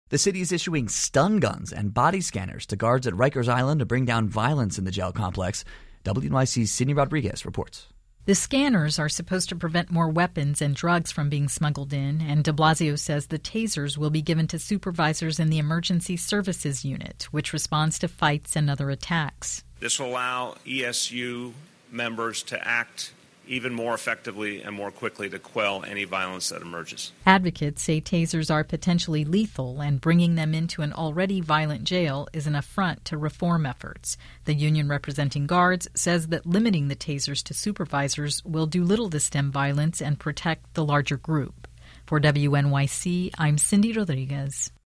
The city is issuing stun guns and body scanners to guards at Rikers Island to bring down violence in the jail complex. WNYC's Sydney Rodriguez reports. The scanners are supposed to prevent more weapons and drugs from being smuggled in, and de Blasio says the tasers will be given to supervisors in the Emergency Services Unit, which responds to fights and other attacks. This will allow ESU members to act even more effectively and more quickly to quell any violence that emerges. Advocates say tasers are potentially lethal, and bringing them into an already violent jail is an affront to reform efforts. The union representing guards says that limiting the tasers to supervisors will do little to stem violence and protect the larger group. For WNYC, I'm Cindy Rodriguez.